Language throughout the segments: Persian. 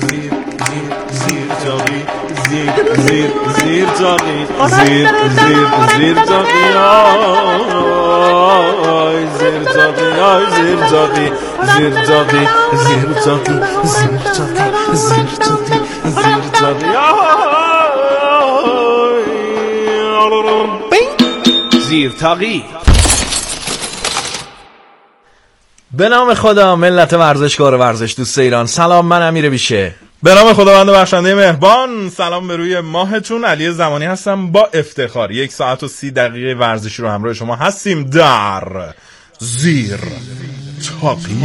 تاقی زیر تاقی زیر تاقی آی زیر تاقی آی زیر تاقی زیر تاقی زیر تاقی زیر تاقی زیر تاقی زیر تاقی زیر تاقی. به نام خدا، ملت ورزشکار ورزش دوست ایران، سلام. من امیر بیشه. به نام خداوند بخشنده مهربان، سلام به روی ماهتون. علی زمانی هستم. با افتخار 1 ساعت و 30 دقیقه ورزشی رو همراه شما هستیم در زیر تاقی.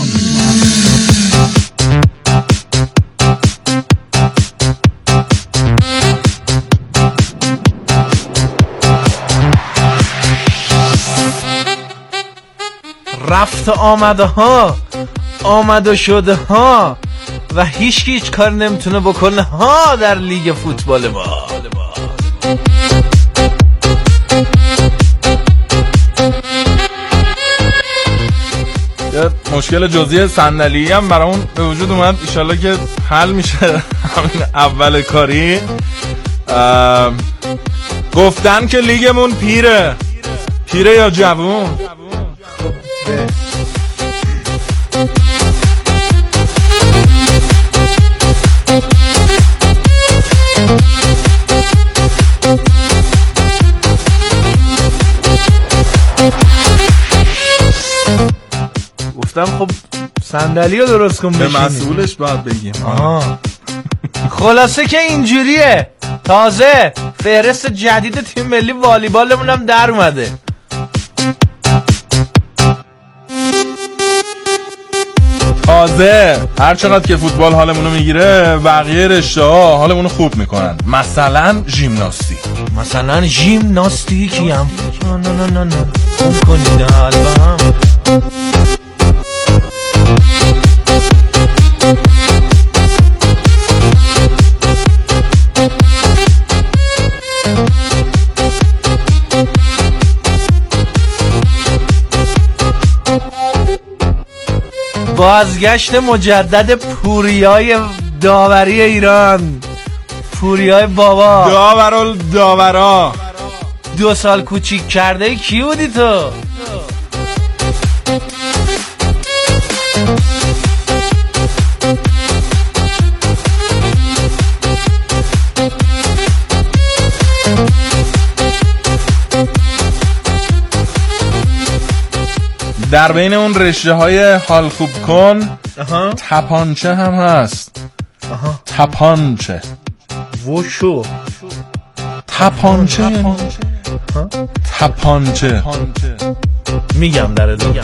رفت آمده ها، آمد و شده ها و هیچ کار نمیتونه بکنه ها در لیگ فوتبال ما. یه مشکل جزئی صندلی هم برامون به وجود اومد، ایشالله که حل میشه همین اول کاری. گفتن که لیگمون پیره یا جوون. گفتم خب صندلی رو درست کن بشینی. به مسئولش باید بگیم. خلاصه که اینجوریه. تازه فهرست جدید تیم ملی والیبالمون هم در اومده. تازه هر چقدر که فوتبال حالمونو میگیره، بقیه رشته‌ها حالمونو خوب میکنن. مثلا ژیمناستیک. مثلا ژیمناستیکی هم نه اون کنید قلبم. بازگشت مجدد پوریای داوری ایران، پوریای بابا، داورا 2 سال کوچیک کرده. کی بودی تو؟ در بین اون رشته های حال خوب کن تپانچه هم هست. تپانچه وشو تپانچه تپانچه میگم در ادامه.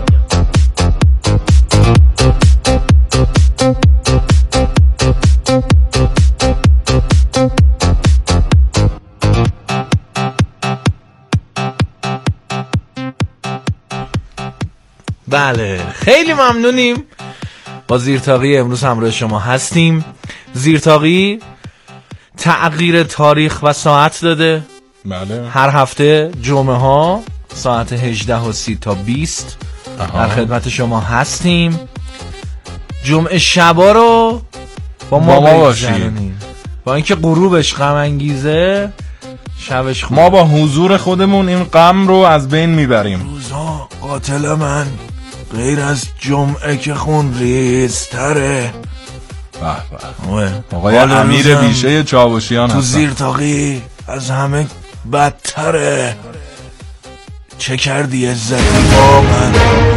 بله، خیلی ممنونیم. با زیرتاقی امروز همراه شما هستیم. زیرتاقی تغییر تاریخ و ساعت داده. بله. هر هفته جمعه ها ساعت 18:30 تا 20 در خدمت شما هستیم. جمعه شبا رو با ما باشیم. با اینکه غروبش غم انگیزه، شبش خوب. ما با حضور خودمون این غم رو از بین میبریم. روزا قاتل من غیر از جمعه که خون ریزتره. آقای امیر بیشه چاوشیان تو زیرتاقی از همه بدتره. چه کردی عزتی با من؟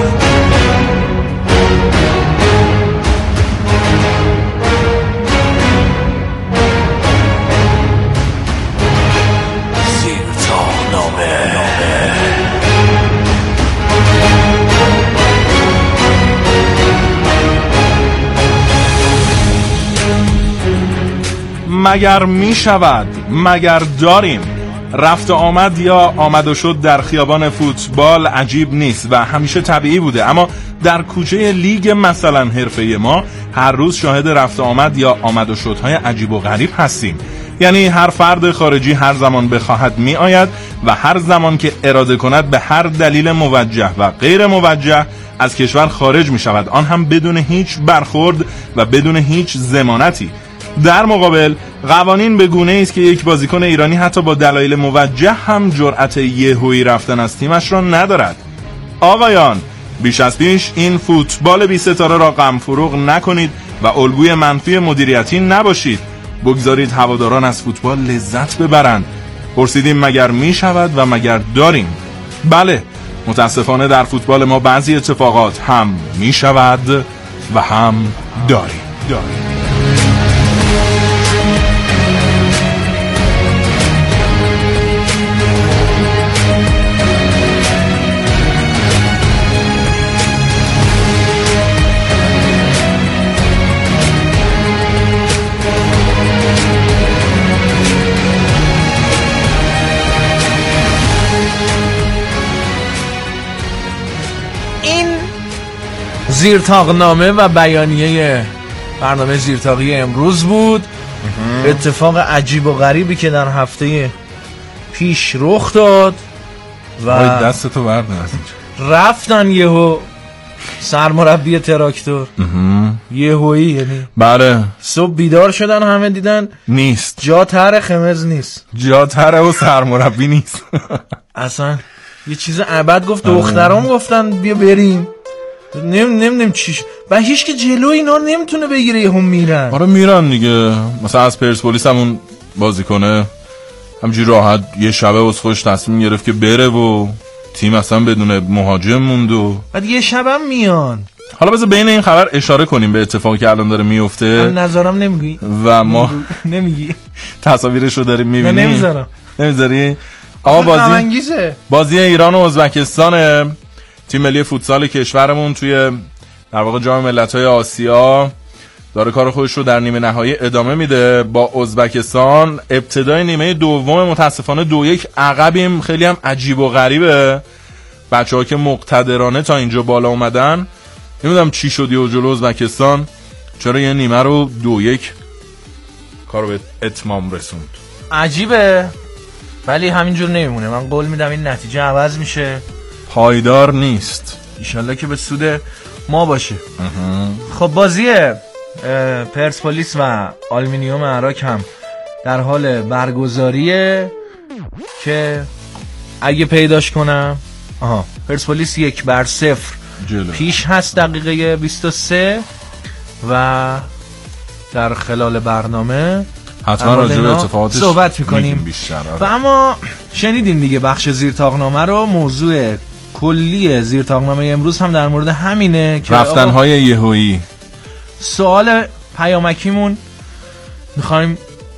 مگر می شود، مگر داریم. رفت و آمد یا آمد و شد در خیابان فوتبال عجیب نیست و همیشه طبیعی بوده، اما در کوچه لیگ مثلا حرفه‌ای ما هر روز شاهد رفت و آمد یا آمد و شدهای عجیب و غریب هستیم. یعنی هر فرد خارجی هر زمان بخواهد می آید و هر زمان که اراده کند به هر دلیل موجه و غیر موجه از کشور خارج می شود، آن هم بدون هیچ برخورد و بدون هیچ ضمانتی. در مقابل قوانین به گونه است که یک بازیکن ایرانی حتی با دلایل موجه هم جرأت یهویی رفتن از تیمش را ندارد. آقایان، بیش از پیش این فوتبال بی ستاره را غم فروغ نکنید و الگوی منفی مدیریتی نباشید. بگذارید هواداران از فوتبال لذت ببرند. پرسیدیم مگر می شود و مگر داریم؟ بله، متاسفانه در فوتبال ما بعضی اتفاقات هم می شود و هم داریم. زیرتاقنامه و بیانیه برنامه زیرتاقی امروز بود. اتفاق عجیب و غریبی که در هفته پیش رخ داد و دستتو بردن از اینجا رفتن یهو سرمربی تراکتور یهویی، یعنی بله صبح بیدار شدن همه دیدن نیست، جا تر خمز نیست، جا تره و سرمربی نیست. اصلا یه چیز ابد گفت. دخترام گفتن بیا بریم، نمیدونم چیش و هیچ که جلو اینا نمیتونه بگیره، یهو میرن. آره میرن دیگه. مثلا از پرسپولیس همون بازیکنه همجوری راحت یه شبه از خودش تصمیم گرفت که بره و تیم اصلا بدون مهاجم موند و بعد یه شبم میان. حالا بذار بین این خبر اشاره کنیم به اتفاقی که الان داره میفته. نظرم نمیگی و ما نمیگی تصاویرش رو داریم میبینیم. نمیذارم. نمیذاری؟ آقا بازی ایران و ازبکستان، تیم ملی فوتسال کشورمون توی در واقع جام ملت‌های آسیا داره کار خودش رو در نیمه نهایی ادامه میده با ازبکستان. ابتدای نیمه دوم متاسفانه 2-1 عقبیم. خیلی هم عجیب و غریبه. بچه‌ها که مقتدرانه تا اینجا بالا اومدن، نمیدونم چی شد و جلو ازبکستان چرا یه نیمه رو 2-1 کارو به اتمام رسوند. عجیبه، ولی همینجور نمیمونه. من قول میدم این نتیجه عوض میشه، پایدار نیست. انشالله که به سود ما باشه. خب بازی پرسپولیس و آلومینیوم عراق هم در حال برگزاریه که اگه پیداش کنم پرسپولیس 1-0 پیش هست دقیقه 23 و در خلال برنامه حتما راجع به اتفاقاتش صحبت میکنیم. و اما شنیدین دیگه بخش زیرتاقنامه رو، موضوع کلی زیرتاقنامه امروز هم در مورد همینه که رفتن‌های یهویی. سوال پیامکیمون میخوایم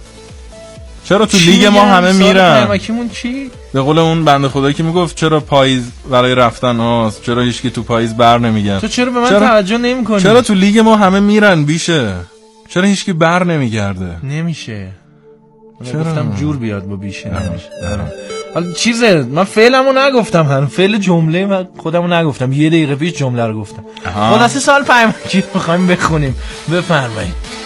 چرا تو لیگ ما همه میرن؟ پیامکیمون چی؟ به قول اون بنده خدایی که میگفت چرا پاییز برای رفتن هاست، چرا هیچکی تو پاییز بر نمیگن؟ تو چرا به من توجه نمی‌کنی؟ چرا تو لیگ ما همه میرن بیشه؟ چرا هیچکی بر نمیگرده؟ نمیشه. گفتم جور بیاد با بیشه نمیشه. حالا چیزه من فعلمو نگفتم، هم فعل جمله من خودمو نگفتم، یه دقیقه پیش جمله رو گفتم. خلاصه سوال پیامکی می‌خوایم بخونیم، بفرمایید.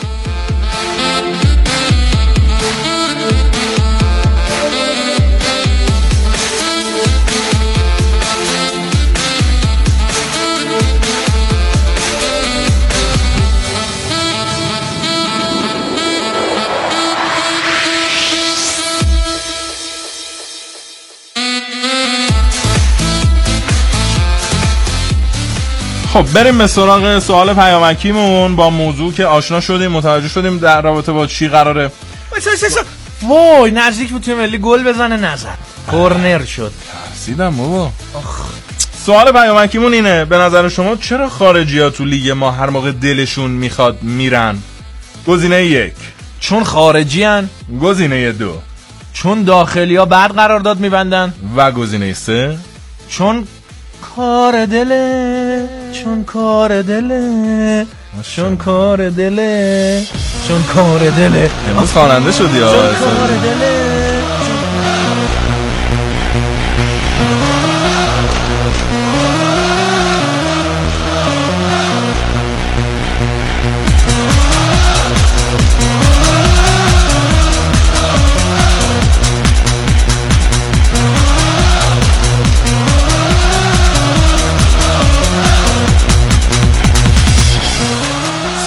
خب بریم به سراغ سوال پیامکیمون با موضوع که آشنا شدیم، متوجه شدیم در رابطه با چی قراره. وای نزدیک بود توی ملی گل بزنه، نزد، کورنر شد. ترسیدم بابا. سوال پیامکیمون اینه: به نظر شما چرا خارجی‌ها تو لیگ ما هر موقع دلشون میخواد میرن؟ گزینه 1 چون خارجی هن. گزینه 2 چون داخلی ها بعد قرارداد میبندن. و گزینه 3 چون کار دله، چون کار دله، چون کار دله، چون کار دله. امروز خواننده شدی ها. چون کار دله.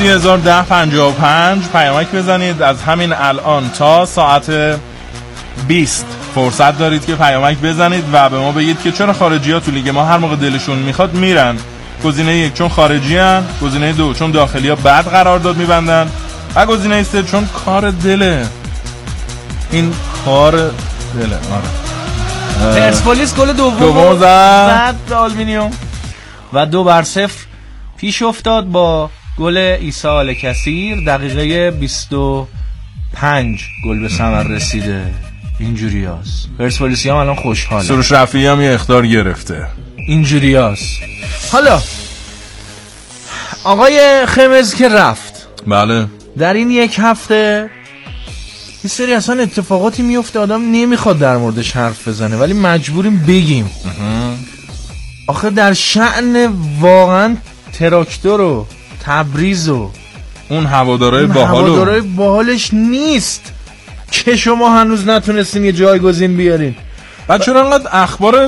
301055 پیامک بزنید. از همین الان تا ساعت 20 فرصت دارید که پیامک بزنید و به ما بگید که چرا خارجی ها تو لیگ ما هر موقع دلشون میخواد میرن. گزینه 1 چون خارجی هن، گزینه 2 چون داخلی ها بد قرارداد میبندن و گزینه 3 چون کار دله. این کار دله. آره. پرسپولیس گل دوم زد به آلومینیوم و 2-0 پیش افتاد با گل عیسی آلکثیر. دقیقه 25 گل به ثمر رسیده. اینجوری هست پرسپولیسی هم الان خوشحاله. سروش رفیعی هم یه اخطار گرفته. اینجوری هست. حالا آقای خمز که رفت، بله، در این یک هفته یه سری اصلا اتفاقاتی میفته آدم نمیخواد در موردش حرف بزنه ولی مجبوریم بگیم. آخه در شأن واقعا تراکتور و تبریز و اون هوادارای باحالش نیست که شما هنوز نتونستین یه جایگزین بیارین. بعد چرا انقدر اخبار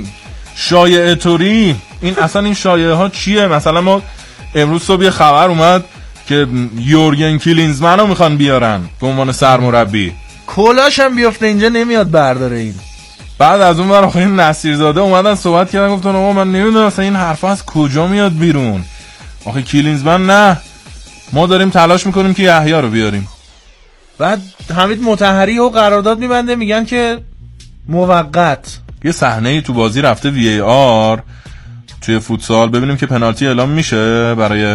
شایعه طوری؟ این اصلا این شایعه ها چیه؟ مثلا ما امروز صبح خبر اومد که یورگن کلینزمن رو میخوان بیارن به عنوان سرمربی. کلاش هم بیفته اینجا نمیاد برداره این. بعد از اون ور آخه نصیرزاده اومدن صحبت کردن گفتن آقا من نمیدونم اصلا این حرفا از کجا میاد بیرون. آخه کلینزمن نه، ما داریم تلاش میکنیم که یحیی رو بیاریم. بعد حمید مطهری و قرارداد میبنده میگن که موقت. یه صحنه‌ای تو بازی رفته وی ای آر توی فوتسال، ببینیم که پنالتی اعلام میشه برای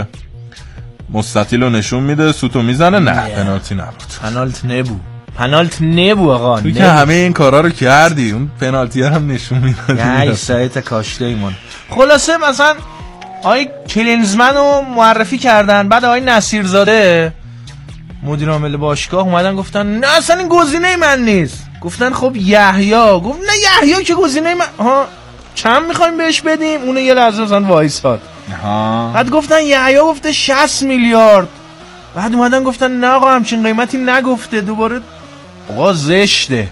مستطیل رو نشون میده، سوتو میزنه. نه پنالتی نبود. پنالت نبو آقا. تو که همه این کارا رو کردی اون پنالتی هم نشون میدادی. یه سایت کاشته ایمون. خلاصه مثلا آقای کلینزمن رو معرفی کردن، بعد آقای نصیرزاده مدیر عامل باشگاه اومدن گفتن نه اصلا این گزینه من نیست. گفتن خب یحیی. گفت نه یحیی که گزینه من. چند میخوایم بهش بدیم؟ اون یه لحظه مثلا وایساد. بعد گفتن یحیی گفته 60 میلیارد. بعد اومدن گفتن نه آقا همچین قیمتی نگفته. دوباره آقا زشته.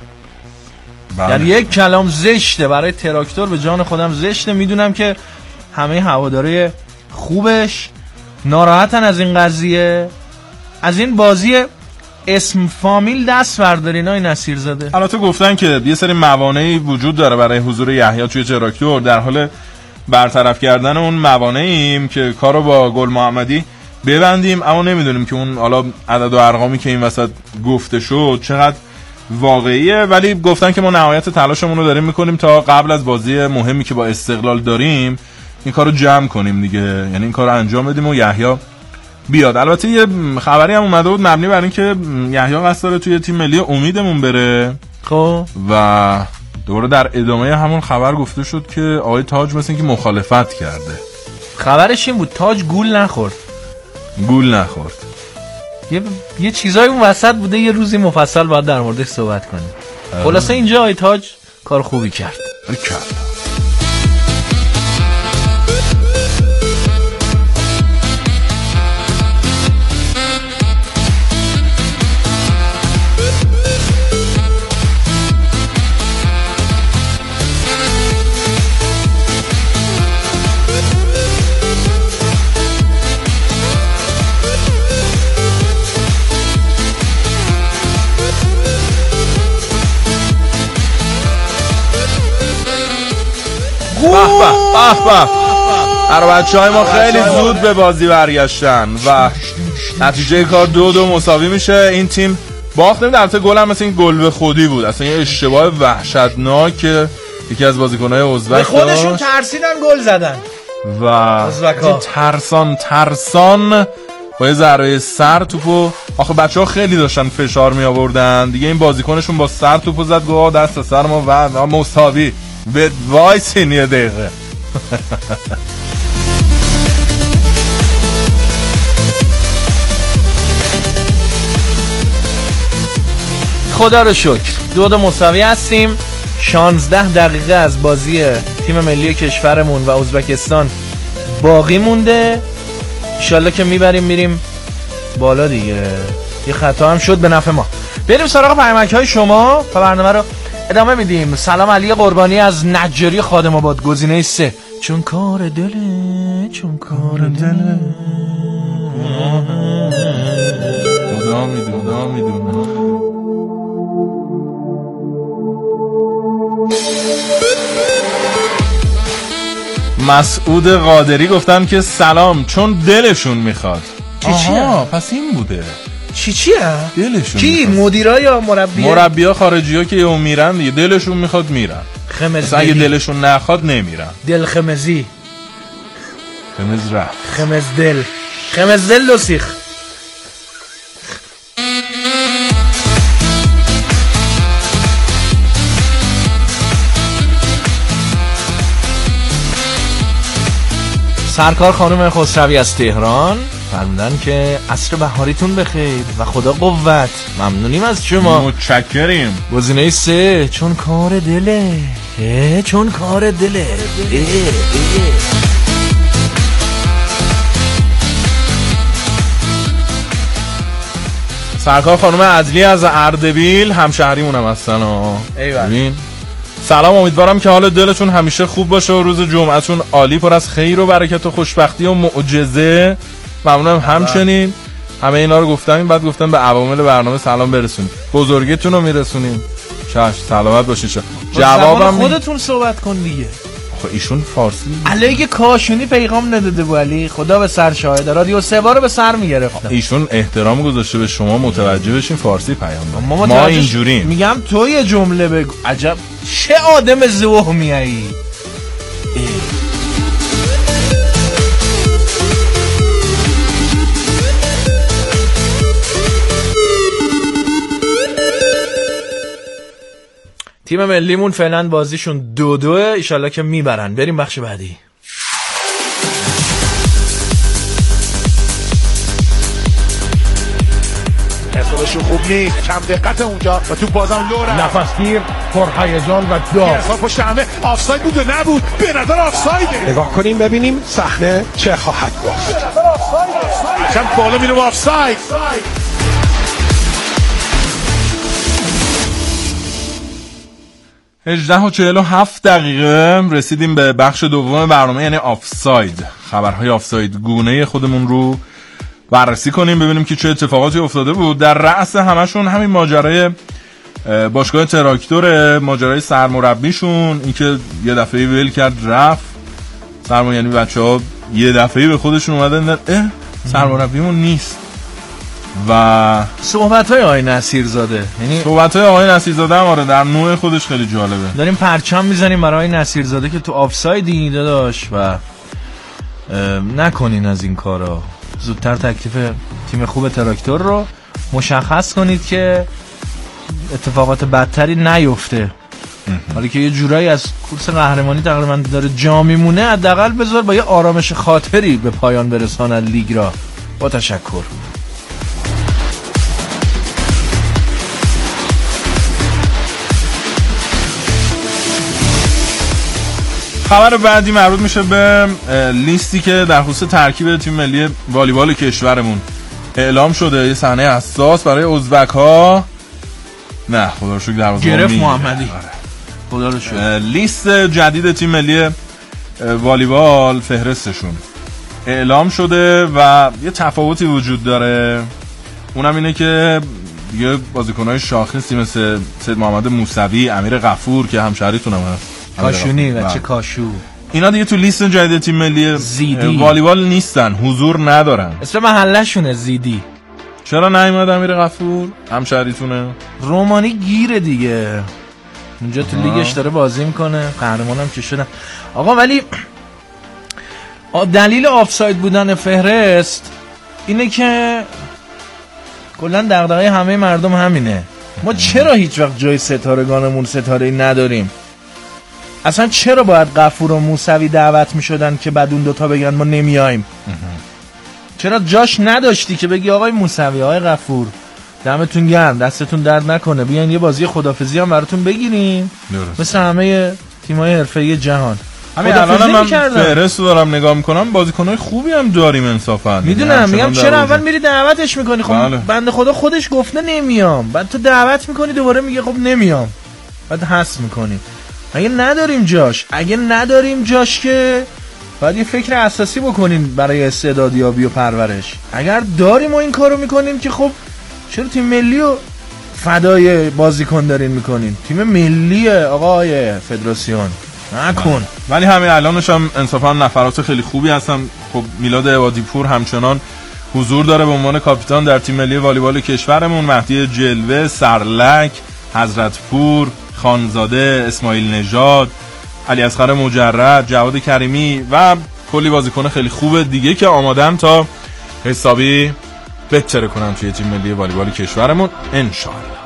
در یک کلام زشته. برای تراکتور به جان خودم زشته. میدونم که همه هواداره خوبش ناراحتن از این قضیه، از این بازی اسم فامیل دست بردارین های نصیرزاده. البته گفتن که یه سری موانعی وجود داره برای حضور یحیی توی تراکتور، در حال برطرف کردن اون موانعیم که کارو با گل محمدی ببندیم، اما نمیدونیم که اون حالا عدد و ارقامی که این وسط گفته شد چقدر واقعیه، ولی گفتن که ما نهایت تلاشمون رو داریم میکنیم تا قبل از بازی مهمی که با استقلال داریم این کارو جمع کنیم دیگه، یعنی این کارو انجام بدیم و یحیی بیاد. البته یه خبری هم اومده بود مبنی بر این که یحیی قصد داره توی تیم ملی امیدمون بره. خب و دوباره در ادامه همون خبر گفته شد که آقای تاج مثل اینکه مخالفت کرده. خبرش این بود تاج گول نخورد. یه چیزایی اون وسط بوده، یه روزی مفصل باید در موردش صحبت کنیم. خلاصه اینجا آقای تاج کار خوبی کرد. بچه‌های ما خیلی زود به بازی برگشتن و نتیجه کار 2-2 مساوی میشه. این تیم باخت. البته گل هم مثل این گل به خودی بود، اصلا یه اشتباه وحشتناک که یکی از بازیکن‌های ازبک به خودشون ترسیدن گل زدن و ترسان با یه ضربه سر توپو. آخه بچه‌ها خیلی داشتن فشار می آوردن دیگه، این بازیکنشون با سر توپو زد گفت دست سر ما و مساوی. به وایسین یه دقیقه. خدا رو شکر 2-2 مساوی هستیم. 16 دقیقه از بازی تیم ملی کشورمون و ازبکستان باقی مونده. انشالله که میبریم میریم بالا دیگه. یه خطا هم شد به نفع ما. بریم سراغ پیامک‌های شما و برنامه رو ادامه میدیم. سلام علی قربانی از نجاری خادم آباد، گزینه 3 چون کار دله خدا میدونه. مسعود قادری گفتن که سلام چون دلشون میخواد. چیه؟ پس این بوده. چیه؟ دلشون کی؟ میخواد. مدیرا یا مربی؟ مربی‌ها خارجی‌ها که یهو میرن دیگه دلشون میخواد میرن. خمزدلی. اگه دلشون نخواد نمیرن. دل خمزی. خمز رفت. خمزدل دو سیخ. سرکار خانم خسروی از تهران فرمودن که عصر بهاریتون بخیر و خدا قوت. ممنونیم از شما. متشکریم. گزینه 3 چون کار دله. چون کار دله. سرکار خانم عدلی از اردبیل همشهریمون هم هستن. ببین سلام، امیدوارم که حال دلتون همیشه خوب باشه و روز جمعتون عالی پر از خیر و برکت و خوشبختی و معجزه. ممنونم. همچنین همه اینا رو گفتم، بعد گفتم به عوامل برنامه سلام برسونید. بزرگتون رو میرسونیم. چشم، سلامت باشید. جوابم خودتون صحبت کن دیگه. خب ایشون فارسی علیه کاشونی پیغام نداده ولی خدا به سر شاهد. رادیو 3 بار به سر میگرفتم. ایشون احترام گذاشته به شما، متوجه بشین فارسی پیام داد. ما اینجوریم. میگم تو یه جمله بگو. عجب چه آدم زوهمیایی. تیم ملیمون فعلا بازیشون 2-2، ایشالله که میبرن. بریم بخش بعدی. اصابشون خوب نیست، کم دقت اونجا و تو بازم لو رفت. نفسگیر، پرهیجان و داغ. اصلا پشت همه آفساید بود و نبود. به نظر آفسایده. نگاه کنیم ببینیم صحنه چه خواهد گفت. چند بالا میره آفساید. 18:47 رسیدیم به بخش دوم برنامه، یعنی آفساید. خبرهای آفساید گونه خودمون رو بررسی کنیم، ببینیم که چه اتفاقاتی افتاده بود. در رأس همشون همین ماجرای باشگاه تراکتور، ماجرای سرمربیشون، اینکه یه دفعه ول کرد رفت سرمربی، یعنی بچه‌ها یه دفعه به خودشون اومدن سرمربیمون نیست. و صحبت‌های آقای نصیرزاده، یعنی صحبت‌های آقای نصیرزاده هم آره در نوع خودش خیلی جالبه. داریم پرچم میزنیم برای آقای نصیرزاده که تو آفسایدی داداش و نکنین از این کارا. زودتر تکلیف تیم خوب تراکتور رو مشخص کنید که اتفاقات بدتری نیفته. حالا که یه جورایی از کورس قهرمانی تقریبا داره جا میمونه، حداقل بذار با یه آرامش خاطری به پایان برسانن لیگ را. با تشکر. خبر بعدی مربوط میشه به لیستی که در خصوص ترکیب تیم ملی والیبال کشورمون اعلام شده. یه صحنه حساس برای ازبک ها. نه خدا رو شکر دروازه گرفت محمدی. خدا رو شکر. لیست جدید تیم ملی والیبال فهرستشون اعلام شده و یه تفاوتی وجود داره. اونم اینه که دیگه بازیکن‌های شاخصی مثل سید محمد موسوی، امیر غفور که همشهریتون هم هست، کاشونی و چه کاشو، اینا دیگه تو لیست جدید تیم ملی والیبال نیستن، حضور ندارن. اسم محله شونه زیدی. چرا نیومد امیر غفور؟ همشهریتونه. رومانی گیره دیگه، اونجا تو لیگش داره بازی میکنه، قهرمانم که شدن. آقا ولی دلیل آفساید بودن فهرست اینه که کلا دغدغه همه مردم همینه. ما چرا هیچ وقت جای ستارگانمون ستاره‌ای نداریم؟ اصلا چرا باید غفور و موسوی دعوت میشدن که بعد اون دوتا بگن ما نمیایم؟ چرا جاش نداشتی که بگی آقای موسوی، آقای غفور دمتون گرم، دستتون درد نکنه، بیاین یه بازی خدافظی هم براتون بگیریم مثل همه تیم‌های حرفه‌ای جهان. همین الان من فهرست دارم نگاه میکنم، بازیکن‌های خوبی هم داریم انصافا. میدونم، میگم چرا اول میری دعوتش میکنی؟ خب بنده خدا خودش گفته نمیام، بعد تو دعوت میکنی دوباره میگه خب نمیام، بعد حذف میکنی. اگه نداریم جاش که باید یه فکر اساسی بکنیم برای استعدادیابی و پرورش. اگر داریم و این کارو میکنیم که خب چرا تیم ملی رو فدای بازیکن دارین میکنین؟ تیم ملیه آقای فدراسیون، نکن. ولی همین الانش هم انصافا نفرات خیلی خوبی هستن. خب میلاد عبادی پور همچنان حضور داره به عنوان کاپیتان در تیم ملی والیبال کشورمون. مهدی جلوه، سرلک، حضرت پور، خانزاده، اسماعیل نژاد، علی اصغر مجرد، جواد کریمی و کلی بازیکن خیلی خوب دیگه که آمادن تا حسابی بهتره کنن توی تیم ملی والیبال کشورمون انشاءالله.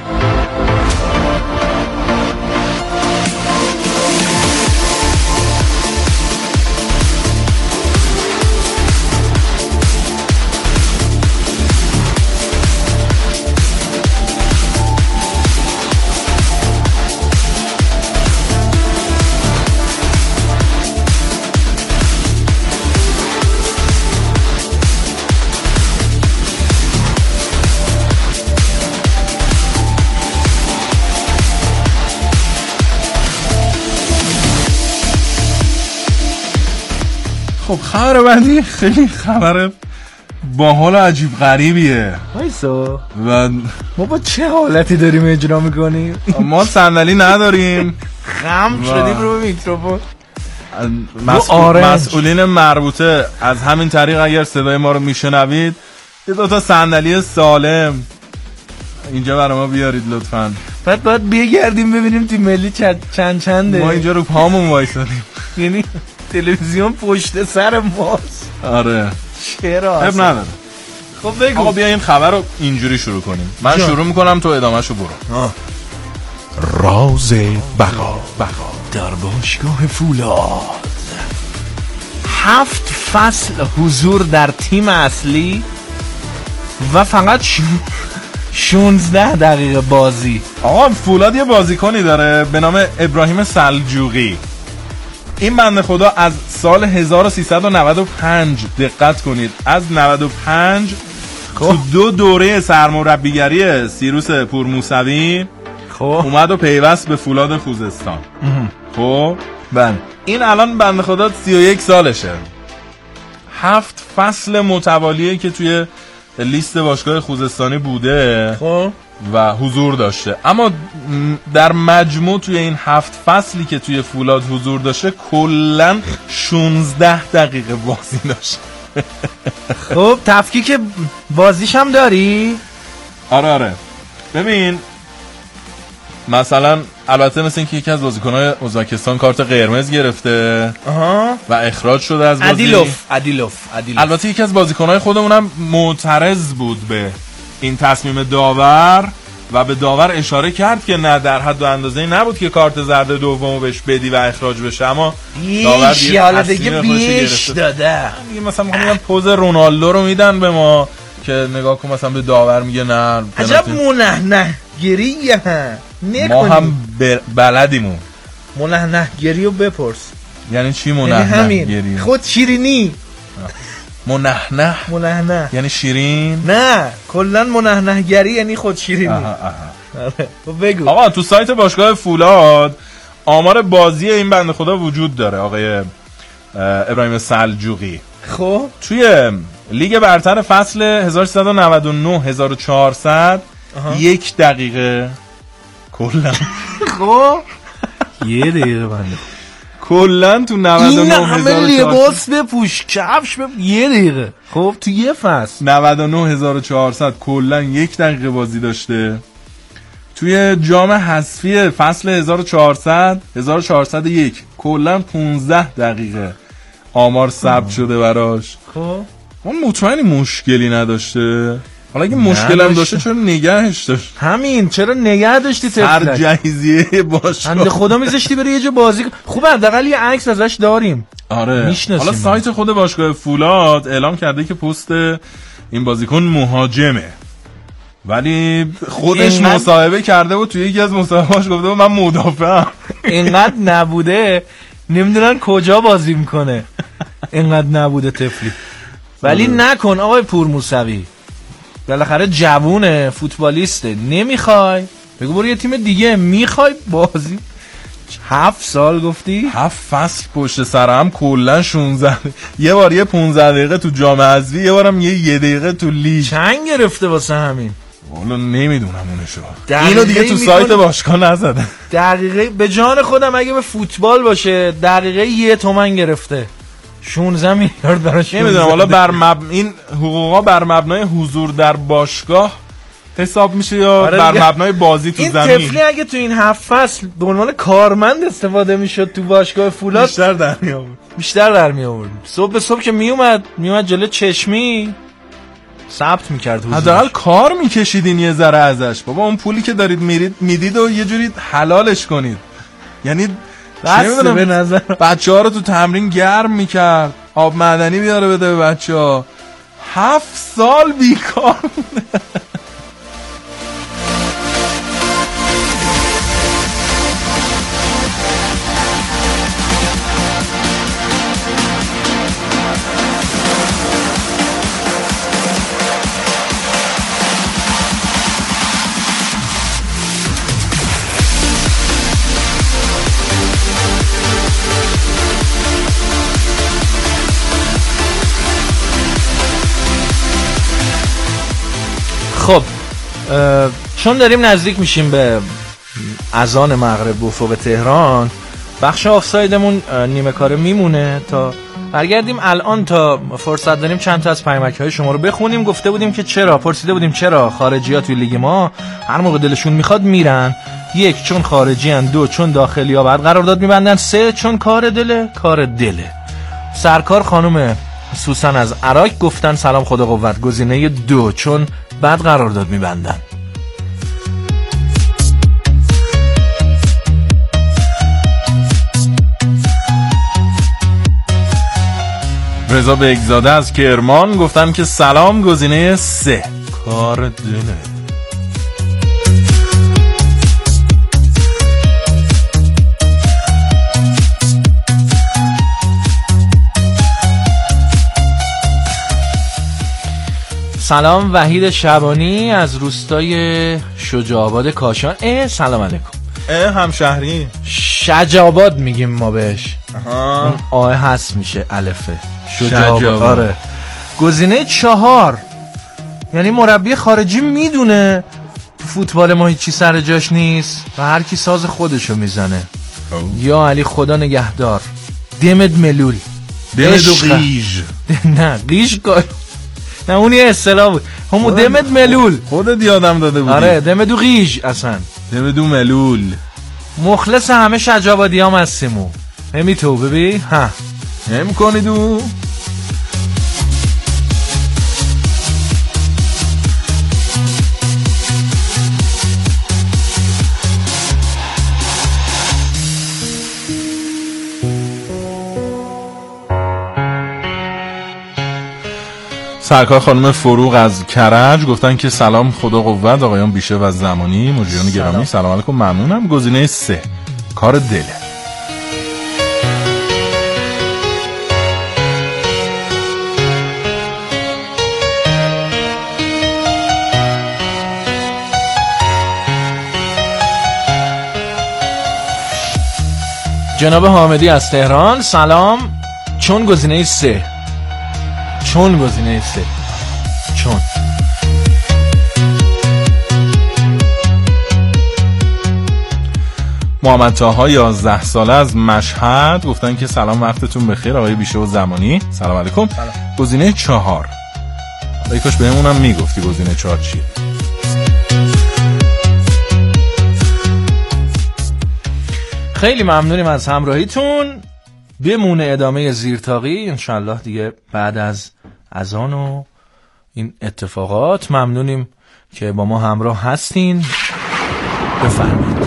خب خبر بعدی خیلی خبر باحال و عجیب غریبیه. وایسا و ما با چه حالتی داریم اجرا میکنیم؟ ما صندلی نداریم، خم شدیم رو میکروفون. مسئولین مربوطه از همین طریق اگر صدای ما رو میشنوید یه دوتا صندلی سالم اینجا برای ما بیارید لطفاً. بعد باید بگردیم ببینیم تیم ملی چنده. ما اینجا رو پامون وایسادیم، یعنی تلویزیون پشت سر ماست. آره چرا اب نداره. خب بگو. آقا بیا این خبر رو اینجوری شروع کنیم. من شروع میکنم تو ادامهشو برو. راز بقا در باشگاه فولاد 7 فصل حضور در تیم اصلی و فقط 16 دقیقه بازی. آقا فولاد یه بازیکنی داره به نام ابراهیم سلجوقی. این بنده خدا از سال 1395 دقت کنید، از 95 تو 2 دوره سرمربیگری سیروس پورموسوی اومد و پیوست به فولاد خوزستان. خب بله این الان بنده خدا 31 سالشه. 7 فصل متوالیه که توی لیست باشگاه خوزستانی بوده خب و حضور داشته، اما در مجموع توی این 7 فصلی که توی فولاد حضور داشته کلن 16 دقیقه بازی داشته. خب تفکیک بازیش هم داری؟ آره ببین مثلا البته مثل اینکه یکی از بازیکن‌های ازبکستان کارت قرمز گرفته و اخراج شده از بازی. عدیلوف. البته یکی از بازیکن‌های خودمونم معترض بود به این تصمیم داور و به داور اشاره کرد که نه در حد و اندازه‌ای نبود که کارت زرد دومو بهش بدی و اخراج بشه، اما داور دیگه بیش داده. مثلا میگن پوز رونالدو رو میدن به ما که نگاه کن مثلا به داور میگه نه عجب نه گریه ما هم بلدیمون منه گریو بپرس. یعنی چی منه گری؟ خود شیرینی منه یعنی شیرین؟ نه کلن منه گری یعنی خود شیرینی. بگو. آقا تو سایت باشگاه فولاد آمار بازی این بنده خدا وجود داره آقای ابراهیم سلجوقی. خب توی لیگ برتر فصل 1399 1400 1 دقیقه کلا. خب 1 دقیقه بنده کلا تو 99 این همه لباس بپوش کفش 1 دقیقه. خب تو یه فصل 99,400 کلا 1 دقیقه بازی داشته. توی جام حذفی فصل 1401 کلا 15 دقیقه آمار ثبت شده براش. خب من مطمئنی مشکلی نداشته؟ حالا اگه مشکل هم داشته چرا نگهش داشت؟ همین چرا نگه داشتی تفلک؟ هر جایزیه باشه بنده خدا میذاشتی بره یه جا بازی. خوبه حداقل یه عکس ازش داریم. آره حالا سایت خود باشگاه فولاد اعلام کرده که پست این بازیکن مهاجمه، ولی خودش مصاحبه کرده و توی یکی از مصاحبه‌هاش گفته من مدافعم. اینقدر نبوده نمیدونن کجا بازی میکنه. اینقدر نبوده تفلی. ولی نکن آقای پورموسوی، بالاخره جوونه فوتبالیسته، نمیخوای بگو برو یه تیم دیگه، میخوای بازی 7 سال گفتی؟ 7 فصل پشت سر هم کلا 16. یه بار یه 15 دقیقه تو جام حذفی، یه بارم یه دقیقه تو لیگ. چند گرفته واسه همین؟ والا نمیدونم اونشو. اینو دیگه تو سایت باشگاه نزده. دقیقه به جان خودم اگه به فوتبال باشه دقیقه 1 تومن گرفته. 16 میلیارد براش. نمیدونم حالا این حقوقا بر مبنای حضور در باشگاه حساب میشه یا بر مبنای بازی تو زمین. این طفلی اگه تو این 7 فصل به عنوان کارمند استفاده میشد تو باشگاه فولاد بیشتر در می آورد. صبح به صبح که میومد جلوی چشمی ثبت میکرد حضورش. حداقل کار میکشیدین یه ذره ازش. بابا اون پولی که دارید میدید و یه جوری حلالش کنید. یعنی بسته به نظر بچه‌ها رو تو تمرین گرم میکرد، آب معدنی بیاره بده به بچه‌ها. 7 سال بیکار بوده. خب چون داریم نزدیک میشیم به اذان مغرب بوفو تهران، بخش آفسایدمون نیمه کاره میمونه تا برگردیم. الان تا فرصت داریم چند تا از پیامک‌های شما رو بخونیم. گفته بودیم که پرسیده بودیم چرا خارجی‌ها توی لیگ ما هر موقع دلشون میخواد میرن. 1 چون خارجی ان، 2 چون داخلی‌ها بعد قرارداد میبندن، 3 چون کار دله. سرکار خانم سوسن از عراق گفتن سلام خدا قوت، گزینه 2 چون بعد قرارداد میبندن. رضا بگزاده از کرمان گفتن که سلام، گزینه 3 کار دله. سلام وحید شبانی از روستای شجاع‌آباد کاشان. سلام علیکم. همشهری شجاع‌آباد میگیم ما بهش. اون آه هست میشه الفه. شجاع‌آباد. آره. گزینه 4 یعنی مربی خارجی میدونه تو فوتبال ما هیچی سر جاش نیست و هر کی ساز خودشو میزنه. یا علی خدا نگهدار. دمد ملول. دمد و قیج. نه قیج کار. نه اون یه اصطلاح بود. همون دمد ملول. خودت یادم داده بودی. آره دمد و قیج اصلا. دمد و ملول. مخلص همه شجاع‌آبادیام هستیم. نمی تو ببین ها نمی کنید او. سرکار خانم فروغ از کرج گفتن که سلام خدا قوت آقایان بیشه و زمانی مجریان گرامی، سلام علیکم، ممنونم. گزینه 3 کار دله. جناب حامدی از تهران سلام، چون گزینه 3 چون محمد طاها 11 ساله از مشهد گفتن که سلام وقتتون بخیر آقای بیشه و زمانی، سلام علیکم. گزینه 4 ای کاش بهمونم میگفتی گزینه 4 چیه. خیلی ممنونیم از همراهیتون. بمونه ادامه زیرتاقی انشالله دیگه بعد از اذان و این اتفاقات. ممنونیم که با ما همراه هستین. بفرمایید.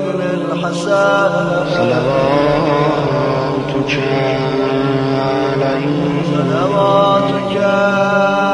صلواتك على صلواتك